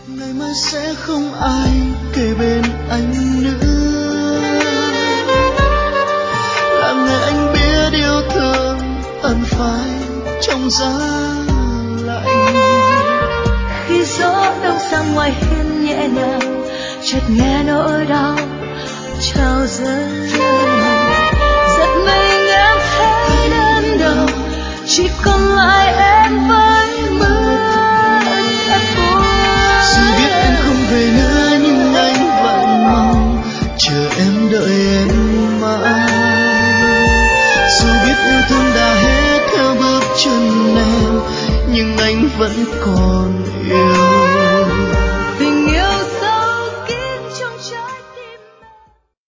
ngày mai sẽ không ai kề bên anh nữa, là ngày anh biết yêu thương ẩn phai trong giá lạnh. Khi gió đông sang ngoài hiên nhẹ nhàng, chợt nghe nỗi đau trào dâng. Giật mình em thấy đơn đầu, chỉ còn lại em với mưa thật buồn. Dù biết anh không về nữa nhưng anh vẫn mong chờ em, đợi em mãi. Dù biết yêu thương đã hết theo bước chân em, nhưng anh vẫn còn yêu